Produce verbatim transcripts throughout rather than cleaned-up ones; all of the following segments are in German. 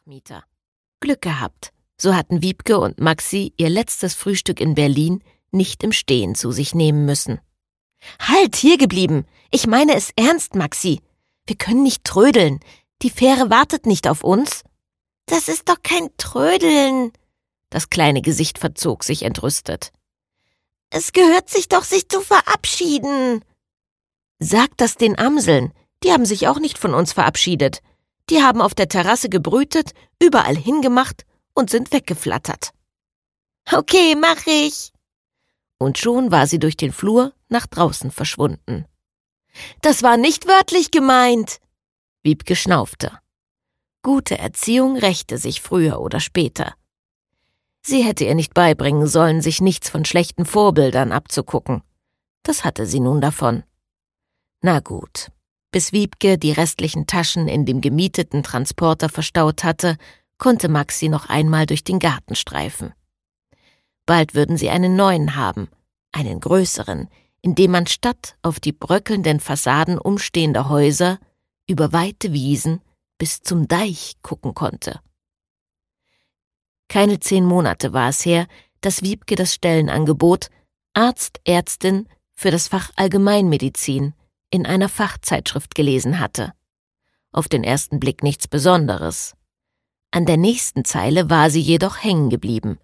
Dachmieter. Glück gehabt, so hatten Wiebke und Maxi ihr letztes Frühstück in Berlin nicht im Stehen zu sich nehmen müssen. »Halt, hier geblieben! Ich meine es ernst, Maxi! Wir können nicht trödeln. Die Fähre wartet nicht auf uns.« »Das ist doch kein Trödeln!« Das kleine Gesicht verzog sich entrüstet. »Es gehört sich doch, sich zu verabschieden.« »Sag das den Amseln. Die haben sich auch nicht von uns verabschiedet. Die haben auf der Terrasse gebrütet, überall hingemacht und sind weggeflattert.« »Okay, mach ich.« Und schon war sie durch den Flur nach draußen verschwunden. »Das war nicht wörtlich gemeint!« Wiebke schnaufte. Gute Erziehung rächte sich früher oder später. Sie hätte ihr nicht beibringen sollen, sich nichts von schlechten Vorbildern abzugucken. Das hatte sie nun davon. Na gut, bis Wiebke die restlichen Taschen in dem gemieteten Transporter verstaut hatte, konnte Maxi noch einmal durch den Garten streifen. Bald würden sie einen neuen haben, einen größeren, in dem man statt auf die bröckelnden Fassaden umstehender Häuser über weite Wiesen bis zum Deich gucken konnte. Keine zehn Monate war es her, dass Wiebke das Stellenangebot Arzt, Ärztin für das Fach Allgemeinmedizin in einer Fachzeitschrift gelesen hatte. Auf den ersten Blick nichts Besonderes. An der nächsten Zeile war sie jedoch hängen geblieben.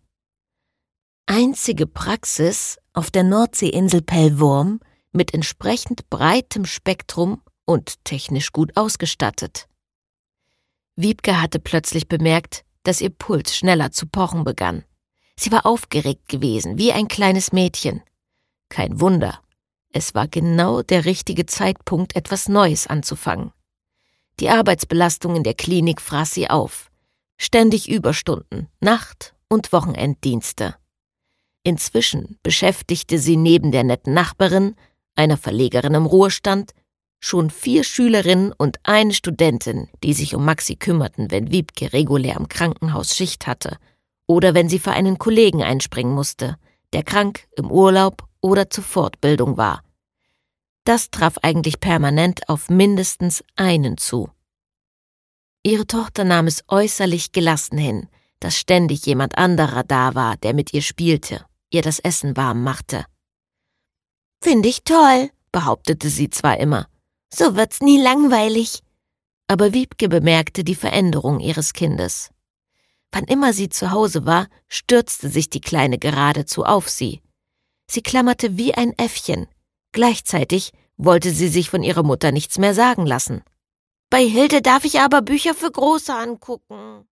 Einzige Praxis auf der Nordseeinsel Pellworm mit entsprechend breitem Spektrum und technisch gut ausgestattet. Wiebke hatte plötzlich bemerkt, dass ihr Puls schneller zu pochen begann. Sie war aufgeregt gewesen, wie ein kleines Mädchen. Kein Wunder, es war genau der richtige Zeitpunkt, etwas Neues anzufangen. Die Arbeitsbelastung in der Klinik fraß sie auf. Ständig Überstunden, Nacht- und Wochenenddienste. Inzwischen beschäftigte sie neben der netten Nachbarin, einer Verlegerin im Ruhestand, schon vier Schülerinnen und eine Studentin, die sich um Maxi kümmerten, wenn Wiebke regulär im Krankenhaus Schicht hatte oder wenn sie für einen Kollegen einspringen musste, der krank, im Urlaub oder zur Fortbildung war. Das traf eigentlich permanent auf mindestens einen zu. Ihre Tochter nahm es äußerlich gelassen hin, dass ständig jemand anderer da war, der mit ihr spielte, ihr das Essen warm machte. »Finde ich toll«, behauptete sie zwar immer, »so wird's nie langweilig.« Aber Wiebke bemerkte die Veränderung ihres Kindes. Wann immer sie zu Hause war, stürzte sich die Kleine geradezu auf sie. Sie klammerte wie ein Äffchen. Gleichzeitig wollte sie sich von ihrer Mutter nichts mehr sagen lassen. »Bei Hilde darf ich aber Bücher für Große angucken«,